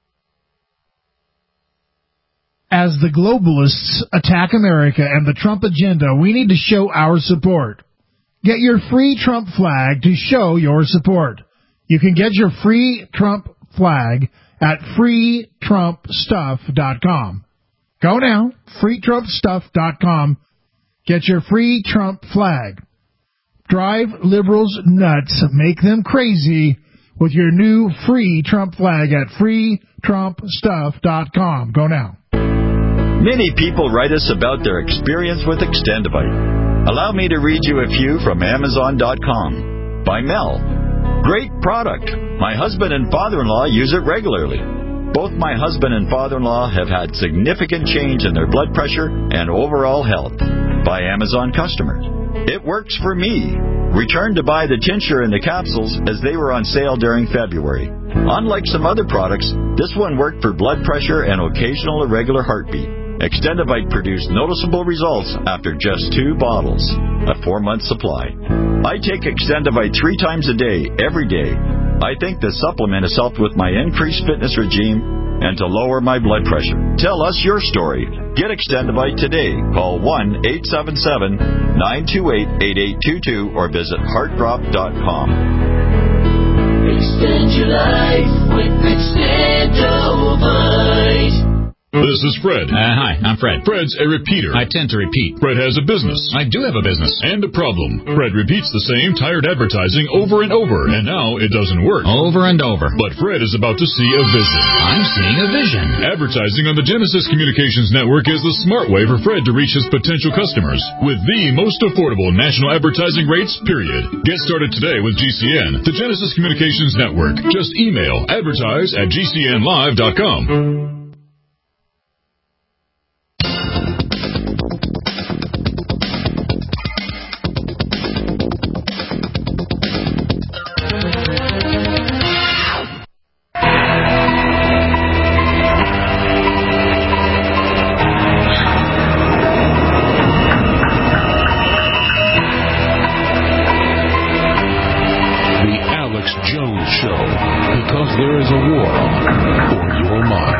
As the globalists attack America and the Trump agenda, we need to show our support. Get your free Trump flag to show your support. You can get your free Trump flag at freetrumpstuff.com. Go now, freetrumpstuff.com. Get your free Trump flag. Drive liberals nuts, make them crazy with your new free Trump flag at freetrumpstuff.com. Go now. Many people write us about their experience with Extendivite. Allow me to read you a few from Amazon.com. By Mel. Great product. My husband and father-in-law use it regularly. Both my husband and father-in-law have had significant change in their blood pressure and overall health. By Amazon customers. It works for me. Returned to buy the tincture and the capsules as they were on sale during February. Unlike some other products, this one worked for blood pressure and occasional irregular heartbeat. Extendivite produced noticeable results after just 2 bottles, a 4-month supply. I take Extendivite 3 times a day, every day. I think the supplement has helped with my increased fitness regime and to lower my blood pressure. Tell us your story. Get Extendivite today. Call 1-877-928-8822 or visit heartdrop.com. Extend your life with Extendivite. This is Fred. Hi, I'm Fred. Fred's a repeater. I tend to repeat. Fred has a business. I do have a business. And a problem. Fred repeats the same tired advertising over and over, and now it doesn't work. Over and over. But Fred is about to see a vision. I'm seeing a vision. Advertising on the Genesis Communications Network is the smart way for Fred to reach his potential customers with the most affordable national advertising rates, period. Get started today with GCN, the Genesis Communications Network. Just email advertise@gcnlive.com. There is a war for your mind.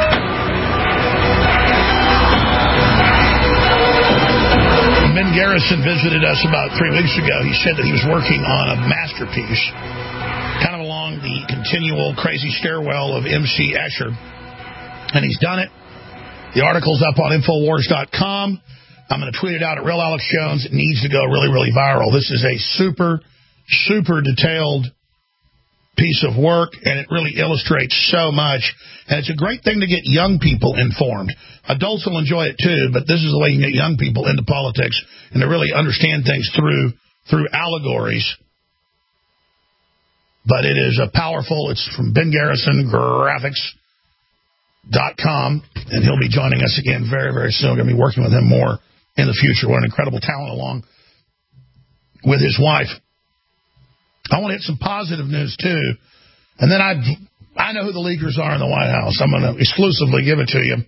Ben Garrison visited us about 3 weeks ago. He said that he was working on a masterpiece, kind of along the continual crazy stairwell of MC Escher. And he's done it. The article's up on Infowars.com. I'm going to tweet it out at Real Alex Jones. It needs to go really, really viral. This is a super, super detailed piece of work, and it really illustrates so much. And it's a great thing to get young people informed. Adults will enjoy it too, but this is the way you can get young people into politics and to really understand things through allegories. But it is a powerful, it's from Ben Garrison, graphics.com, and he'll be joining us again very, very soon. We're going to be working with him more in the future. What an incredible talent along with his wife. I want to hit some positive news, too. And then I know who the leakers are in the White House. I'm going to exclusively give it to you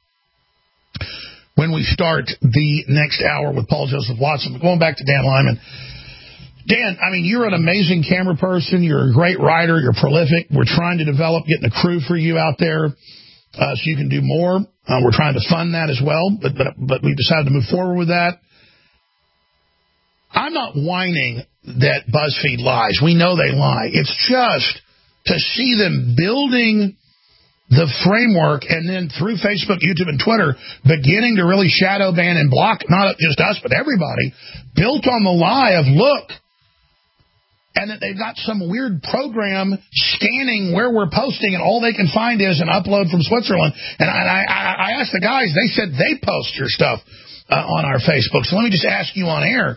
when we start the next hour with Paul Joseph Watson. But going back to Dan Lyman. Dan, I mean, you're an amazing camera person. You're a great writer. You're prolific. We're trying to develop, getting a crew for you out there so you can do more. We're trying to fund that as well, but we've decided to move forward with that. I'm not whining that BuzzFeed lies. We know they lie. It's just to see them building the framework and then through Facebook, YouTube, and Twitter, beginning to really shadow ban and block not just us, but everybody, built on the lie of, look, and that they've got some weird program scanning where we're posting, and all they can find is an upload from Switzerland. And I asked the guys, they said they post your stuff on our Facebook. So let me just ask you on air,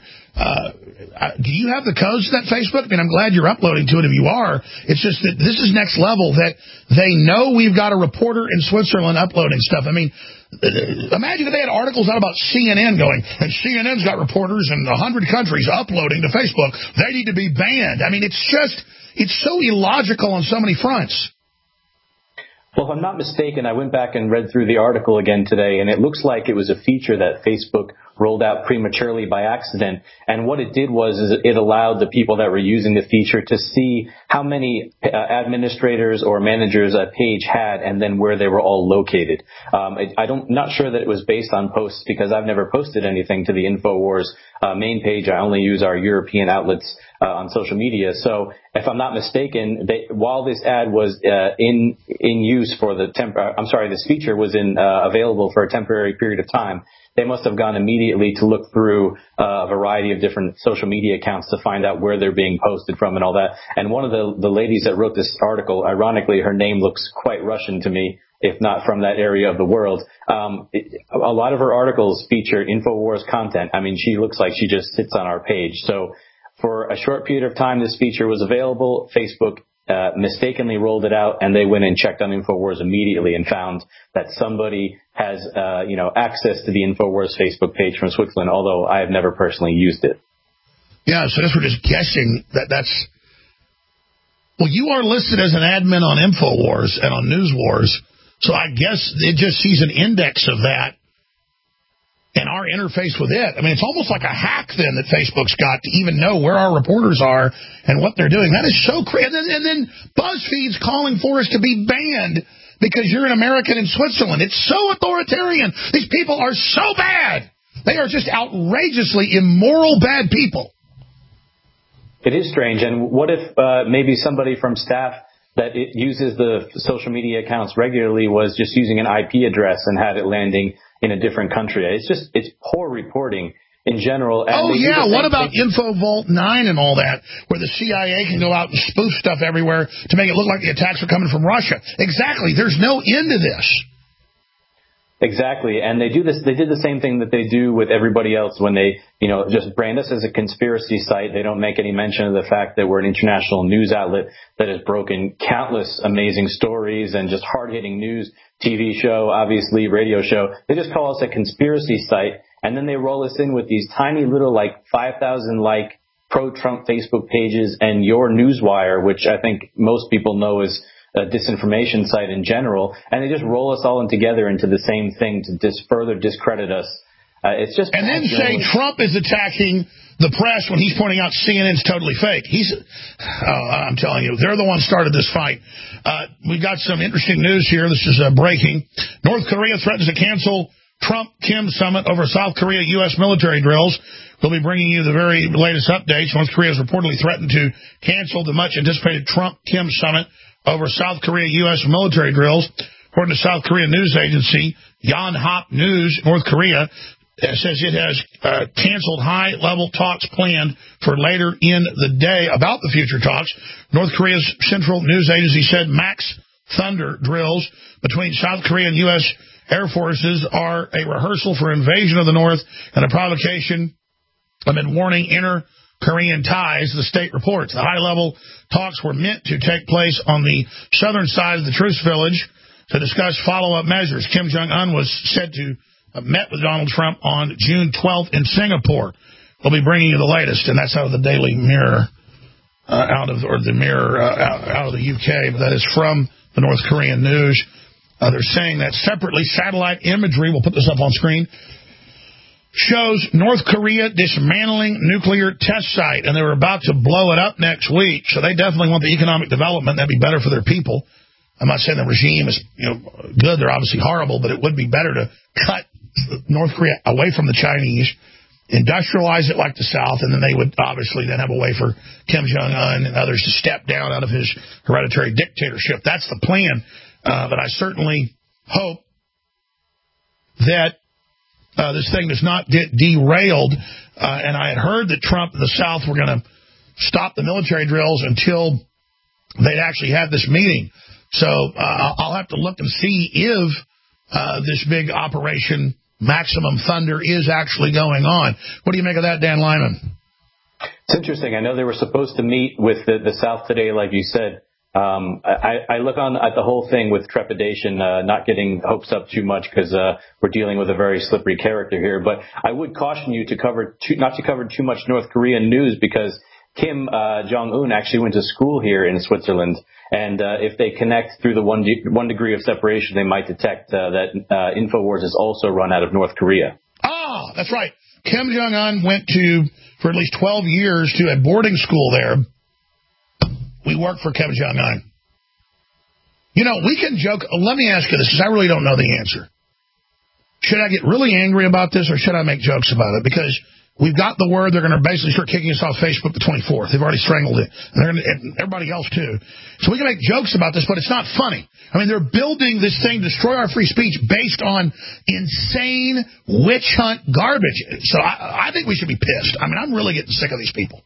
do you have the codes to that Facebook? I mean, I'm glad you're uploading to it if you are. It's just that this is next level, that they know we've got a reporter in Switzerland uploading stuff. I mean, imagine if they had articles out about CNN going, and CNN's got reporters in 100 countries uploading to Facebook. They need to be banned. I mean, it's so illogical on so many fronts. Well, if I'm not mistaken, I went back and read through the article again today, and it looks like it was a feature that Facebook rolled out prematurely by accident. And what it did was it allowed the people that were using the feature to see how many administrators or managers a page had and then where they were all located. I'm not sure that it was based on posts, because I've never posted anything to the InfoWars main page. I only use our European outlets on social media. So if I'm not mistaken, while this ad was in use for this feature was available for a temporary period of time, they must have gone immediately to look through a variety of different social media accounts to find out where they're being posted from and all that. And one of the ladies that wrote this article, ironically, her name looks quite Russian to me, if not from that area of the world. A lot of her articles feature InfoWars content. I mean, she looks like she just sits on our page. So for a short period of time, this feature was available. Facebook mistakenly rolled it out, and they went and checked on InfoWars immediately and found that somebody has access to the InfoWars Facebook page from Switzerland, although I have never personally used it. Yeah, so we're just guessing that's... Well, you are listed as an admin on InfoWars and on NewsWars, so I guess it just sees an index of that and our interface with it. I mean, it's almost like a hack then that Facebook's got to even know where our reporters are and what they're doing. That is so crazy. And then BuzzFeed's calling for us to be banned because you're an American in Switzerland. It's so authoritarian. These people are so bad. They are just outrageously immoral, bad people. It is strange. And what if maybe somebody from staff that uses the social media accounts regularly was just using an IP address and had it landing in a different country? It's poor reporting in general. And what about InfoVault 9 and all that, where the CIA can go out and spoof stuff everywhere to make it look like the attacks are coming from Russia? Exactly. There's no end to this. Exactly. And they do this. They did the same thing that they do with everybody else when they, just brand us as a conspiracy site. They don't make any mention of the fact that we're an international news outlet that has broken countless amazing stories and just hard-hitting news, TV show, obviously radio show. They just call us a conspiracy site. And then they roll us in with these tiny little 5,000 pro-Trump Facebook pages and Your Newswire, which I think most people know is a disinformation site in general, and they just roll us all in together into the same thing to further discredit us. It's just and then say Trump is attacking the press when he's pointing out CNN's totally fake. I'm telling you, they're the ones started this fight. We've got some interesting news here. This is breaking. North Korea threatens to cancel Trump-Kim summit over South Korea-U.S. military drills. We'll be bringing you the very latest updates. North Korea has reportedly threatened to cancel the much-anticipated Trump-Kim summit over South Korea-U.S. military drills. According to South Korean news agency Yonhap News, North Korea says it has canceled high-level talks planned for later in the day about the future talks. North Korea's central news agency said Max Thunder drills between South Korea and U.S. Air Forces are a rehearsal for invasion of the North and a provocation amid warning inter-Korean ties, the state reports. The high-level talks were meant to take place on the southern side of the Truce Village to discuss follow-up measures. Kim Jong-un was said to have met with Donald Trump on June 12th in Singapore. We'll be bringing you the latest, and that's out of the Daily Mirror, out of the UK, but that is from the North Korean news. They're saying that separately, satellite imagery, we'll put this up on screen, shows North Korea dismantling nuclear test site, and they were about to blow it up next week. So they definitely want the economic development. That'd be better for their people. I'm not saying the regime is good. They're obviously horrible, but it would be better to cut North Korea away from the Chinese industrialize it like the South, and then they would obviously then have a way for Kim Jong-un and others to step down out of his hereditary dictatorship. That's the plan. But I certainly hope that this thing does not get derailed. And I had heard that Trump and the South were going to stop the military drills until they'd actually had this meeting. So I'll have to look and see if this big Operation Maximum Thunder is actually going on. What do you make of that, Dan Lyman? It's interesting. I know they were supposed to meet with the South today, like you said. I look on at the whole thing with trepidation, not getting hopes up too much because we're dealing with a very slippery character here. But I would caution you not to cover too much North Korean news, because Kim Jong-un actually went to school here in Switzerland. And if they connect through the one degree of separation, they might detect that InfoWars is also run out of North Korea. Ah, that's right. Kim Jong-un went for at least 12 years to a boarding school there. We work for Kim Jong-un. You know, we can joke. Let me ask you this, because I really don't know the answer. Should I get really angry about this, or should I make jokes about it? Because we've got the word they're going to basically start kicking us off Facebook the 24th. They've already strangled it. And everybody else, too. So we can make jokes about this, but it's not funny. I mean, they're building this thing to destroy our free speech based on insane witch hunt garbage. So I think we should be pissed. I mean, I'm really getting sick of these people.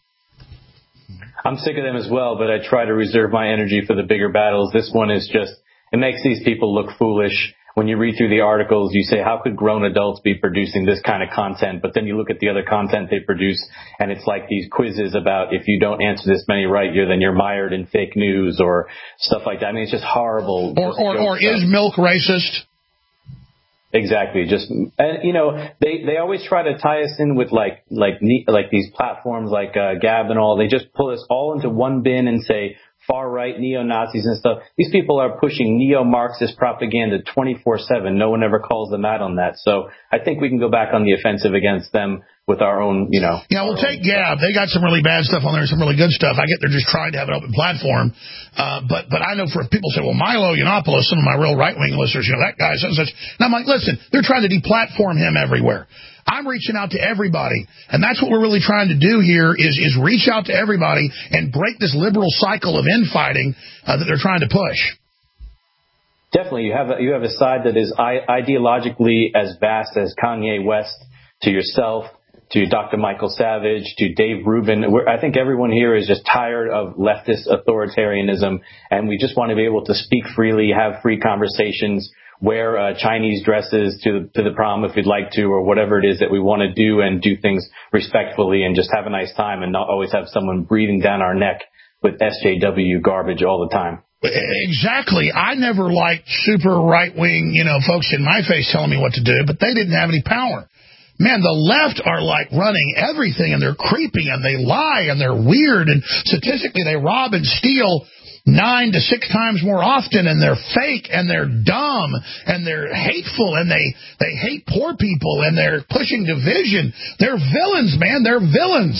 I'm sick of them as well, but I try to reserve my energy for the bigger battles. This one is just, it makes these people look foolish. When you read through the articles, you say, how could grown adults be producing this kind of content? But then you look at the other content they produce, and it's like these quizzes about if you don't answer this many right, then you're mired in fake news or stuff like that. I mean, it's just horrible. Or is milk racist? Exactly. And you know, they always try to tie us in with like these platforms like Gab and all. They just pull us all into one bin and say far-right neo-Nazis and stuff. These people are pushing neo-Marxist propaganda 24/7. No one ever calls them out on that. So I think we can go back on the offensive against them with our own, you know. Yeah, we'll take Gab. They got some really bad stuff on there and some really good stuff. I get they're just trying to have an open platform. But I know for people say, well, Milo Yiannopoulos, some of my real right-wing listeners, you know, that guy, such and such. And I'm like, listen, they're trying to deplatform him everywhere. I'm reaching out to everybody, and that's what we're really trying to do here is reach out to everybody and break this liberal cycle of infighting that they're trying to push. Definitely. You have a side that is ideologically as vast as Kanye West, to yourself, to Dr. Michael Savage, to Dave Rubin. I think everyone here is just tired of leftist authoritarianism, and we just want to be able to speak freely, have free conversations, wear Chinese dresses to the prom if we'd like to, or whatever it is that we want to do, and do things respectfully and just have a nice time and not always have someone breathing down our neck with SJW garbage all the time. Exactly. I never liked super right-wing, you know, folks in my face telling me what to do, but they didn't have any power. Man, the left are like running everything, and they're creepy, and they lie, and they're weird, and statistically they rob and steal 9 to 6 times more often, and they're fake, and they're dumb, and they're hateful, and they hate poor people, and they're pushing division. They're villains, man. They're villains.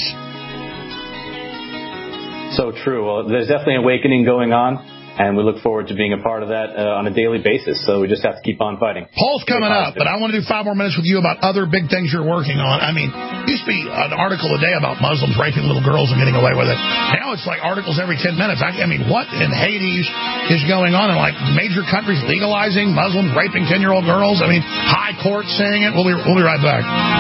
So true. Well, there's definitely an awakening going on, and we look forward to being a part of that on a daily basis. So we just have to keep on fighting. Paul's coming up, but I want to do 5 more minutes with you about other big things you're working on. I mean, it used to be an article a day about Muslims raping little girls and getting away with it. Now it's like articles every 10 minutes. I mean, what in Hades is going on in like major countries legalizing Muslims raping 10-year-old girls? I mean, high court saying it. We'll be right back.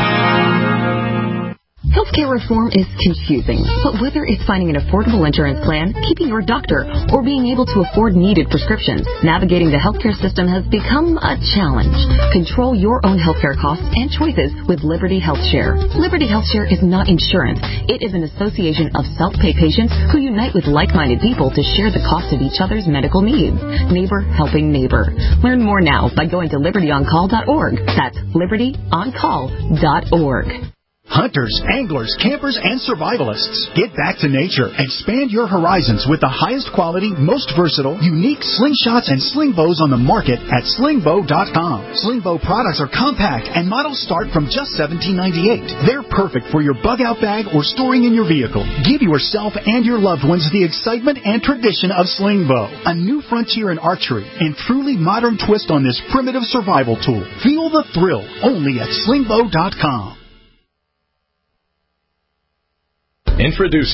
Healthcare reform is confusing, but whether it's finding an affordable insurance plan, keeping your doctor, or being able to afford needed prescriptions, navigating the healthcare system has become a challenge. Control your own healthcare costs and choices with Liberty HealthShare. Liberty HealthShare is not insurance. It is an association of self-pay patients who unite with like-minded people to share the cost of each other's medical needs. Neighbor helping neighbor. Learn more now by going to libertyoncall.org. That's libertyoncall.org. Hunters, anglers, campers, and survivalists. Get back to nature. Expand your horizons with the highest quality, most versatile, unique slingshots and sling bows on the market at slingbow.com. Slingbow products are compact and models start from just $17.98. They're perfect for your bug out bag or storing in your vehicle. Give yourself and your loved ones the excitement and tradition of Slingbow, a new frontier in archery and truly modern twist on this primitive survival tool. Feel the thrill only at slingbow.com. Introducing